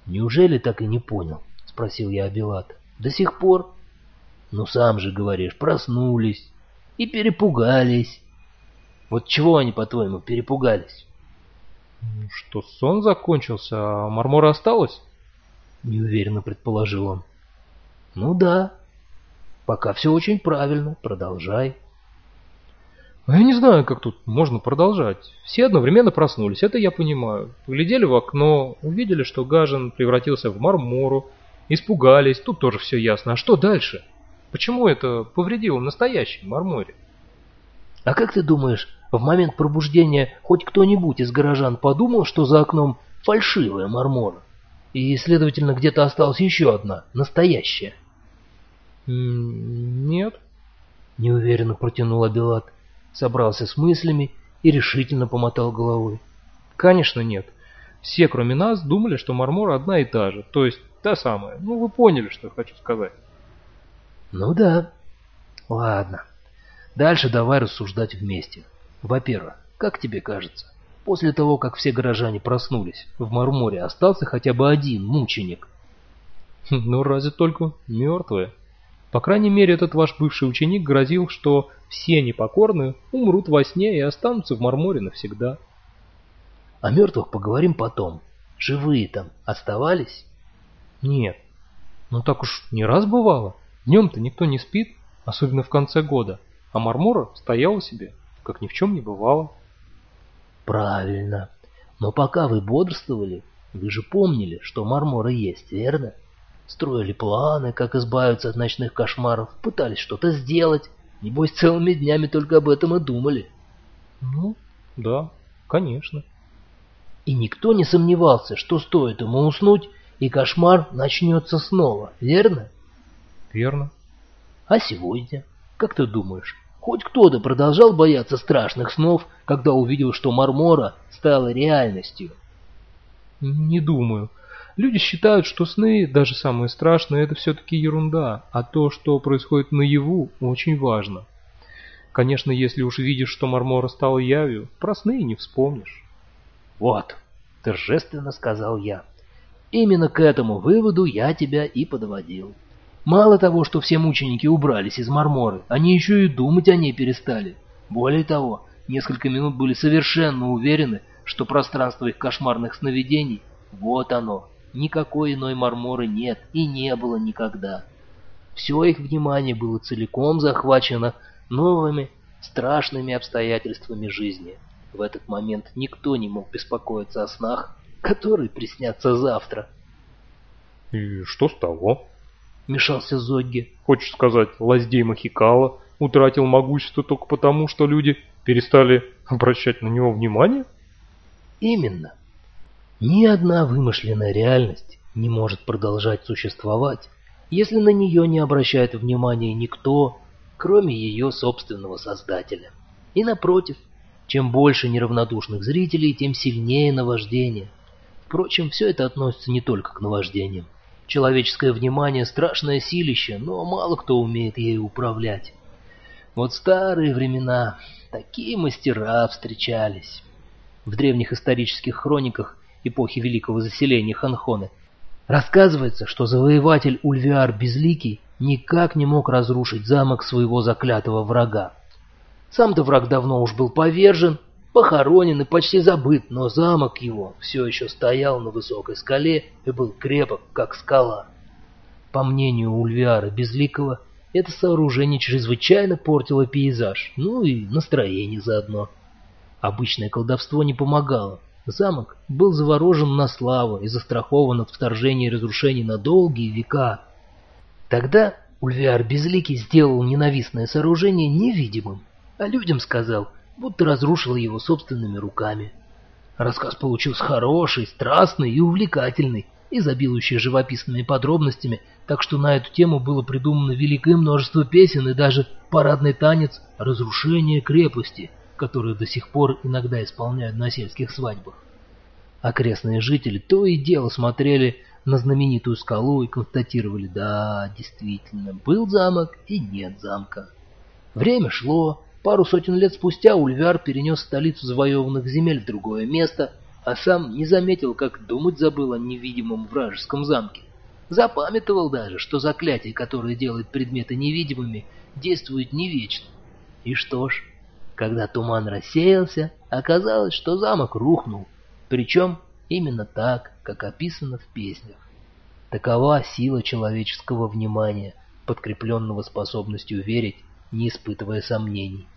«Неужели так и не понял?» — спросил я Абилата. «До сих пор?» «Ну, сам же говоришь, проснулись и перепугались». «Вот чего они, по-твоему, перепугались?» Что сон закончился, а Мармора осталась? Неуверенно предположил он. «Ну да. Пока все очень правильно. Продолжай». Я не знаю, как тут можно продолжать. Все одновременно проснулись, это я понимаю. Глядели в окно, увидели, что Гажин превратился в Мармору, испугались, тут тоже все ясно. А что дальше? Почему это повредило настоящей Марморе? «А как ты думаешь, в момент пробуждения хоть кто-нибудь из горожан подумал, что за окном фальшивая Мармора? И, следовательно, где-то осталась еще одна, настоящая?» Нет. Неуверенно протянул Абилат, собрался с мыслями и решительно помотал головой. Конечно, нет. Все, кроме нас, думали, что Мармора одна и та же, то есть та самая. Ну, вы поняли, что я хочу сказать. «Ну да. Ладно. Дальше давай рассуждать вместе. Во-первых, как тебе кажется, после того, как все горожане проснулись, в Марморе остался хотя бы один мученик?» Ну, разве только мертвые. По крайней мере, этот ваш бывший ученик грозил, что все непокорные умрут во сне и останутся в Марморе навсегда. О мертвых поговорим потом. Живые там оставались? Нет. Ну так уж не раз бывало. Днем-то никто не спит, особенно в конце года. А Мармора стояла себе, как ни в чем не бывало. Правильно. Но пока вы бодрствовали, вы же помнили, что Мармора есть, верно? Строили планы, как избавиться от ночных кошмаров, пытались что-то сделать. Небось, целыми днями только об этом и думали. Ну, да, конечно. И никто не сомневался, что стоит ему уснуть, и кошмар начнется снова, верно? Верно. А сегодня, как ты думаешь, хоть кто-то продолжал бояться страшных снов, когда увидел, что Мармора стала реальностью? Не думаю. Люди считают, что сны, даже самые страшные, это все-таки ерунда, а то, что происходит наяву, очень важно. Конечно, если уж видишь, что Мармора стала явью, про сны и не вспомнишь. Вот, торжественно сказал я. Именно к этому выводу я тебя и подводил. Мало того, что все мученики убрались из Марморы, они еще и думать о ней перестали. Более того, несколько минут были совершенно уверены, что пространство их кошмарных сновидений — вот оно. Никакой иной Марморы нет и не было никогда. Все их внимание было целиком захвачено новыми, страшными обстоятельствами жизни. В этот момент никто не мог беспокоиться о снах, которые приснятся завтра. И что с того? Вмешался Зогги. Хочешь сказать, Лаздей Махикала утратил могущество только потому, что люди перестали обращать на него внимание? Именно. Ни одна вымышленная реальность не может продолжать существовать, если на нее не обращает внимания никто, кроме ее собственного создателя. И напротив, чем больше неравнодушных зрителей, тем сильнее наваждение. Впрочем, все это относится не только к наваждениям. Человеческое внимание — страшное силище, но мало кто умеет ею управлять. Вот старые времена, такие мастера встречались. В древних исторических хрониках эпохи Великого Заселения Ханхоны рассказывается, что завоеватель Ульвиар Безликий никак не мог разрушить замок своего заклятого врага. Сам-то враг давно уж был повержен, похоронен и почти забыт, но замок его все еще стоял на высокой скале и был крепок, как скала. По мнению Ульвиара Безликого, это сооружение чрезвычайно портило пейзаж, ну и настроение заодно. Обычное колдовство не помогало. Замок был заворожен на славу и застрахован от вторжения и разрушений на долгие века. Тогда Ульвиар Безликий сделал ненавистное сооружение невидимым, а людям сказал, будто разрушил его собственными руками. Рассказ получился хороший, страстный и увлекательный, изобилующий живописными подробностями, так что на эту тему было придумано великое множество песен и даже парадный танец «Разрушение крепости», который до сих пор иногда исполняют на сельских свадьбах. Окрестные жители то и дело смотрели на знаменитую скалу и констатировали: да, действительно, был замок и нет замка. Время шло, пару сотен лет спустя Ульвиар перенес столицу завоеванных земель в другое место, а сам не заметил, как думать забыл о невидимом вражеском замке. Запамятовал даже, что заклятие, которое делает предметы невидимыми, действует не вечно. И что ж, когда туман рассеялся, оказалось, что замок рухнул, причем именно так, как описано в песнях. Такова сила человеческого внимания, подкрепленного способностью верить, не испытывая сомнений.